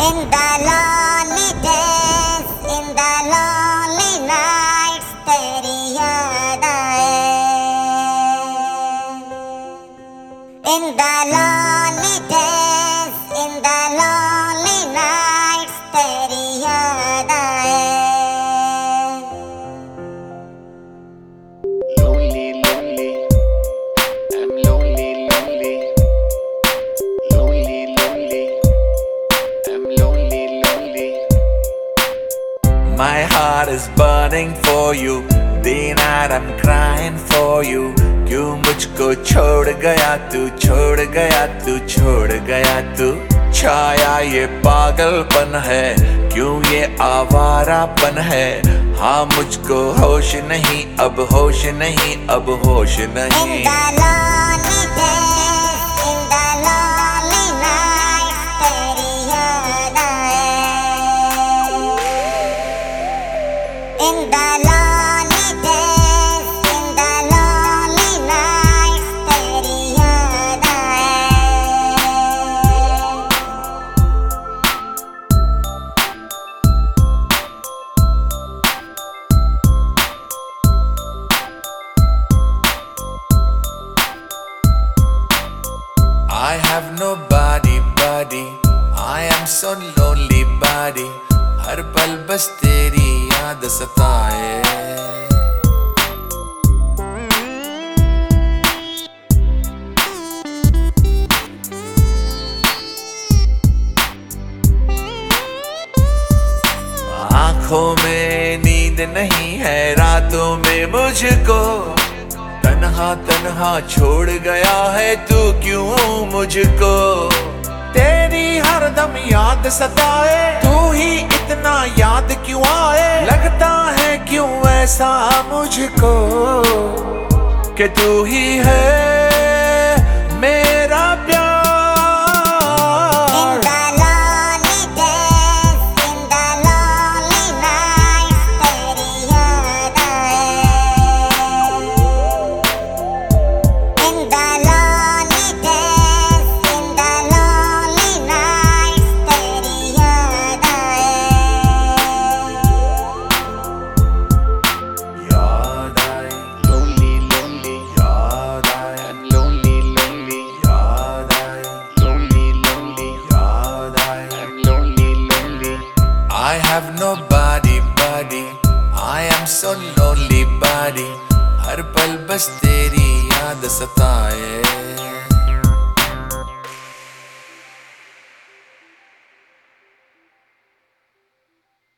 In the lonely days, in the lonely nights, तेरी याद आए. In the lonely days, in the lonely nights, तेरी याद आए. Lonely, lonely, I'm lonely, lonely, lonely, lonely, I'm lonely, lonely. My heart is burning for you, day night I'm crying for you. क्यों मुझको छोड़ गया तू, छोड़ गया तू, छोड़ गया तू. छाया ये पागलपन है, क्यों ये आवारापन है. हाँ मुझको होश नहीं, अब होश नहीं, अब होश In नहीं. the lonely days, in the lonely nights, तेरी याद आए. In the lonely days, in the lonely nights, तेरी याद आए. I have nobody, buddy. I am so lonely, buddy. हर पल बस तेरी याद सताए. आँखों में नींद नहीं है, रातों में मुझको तन्हा तन्हा छोड़ गया है तू. क्यों मुझको तेरी हरदम याद सताए. तू ही इतना याद क्यों आए. लगता है क्यों ऐसा मुझको कि तू ही है मेरा प्यार. In the lonely days, in the lonely nights, तेरी याद आए. In the lonely days, in the lonely nights, तेरी याद आए. याद आए, lonely, lonely, याद आए, I'm lonely, lonely, याद आए, lonely, lonely, याद आए, I'm lonely, lonely. I have nobody, buddy. I am so lonely, buddy. हर पल बस तेरी याद सताए.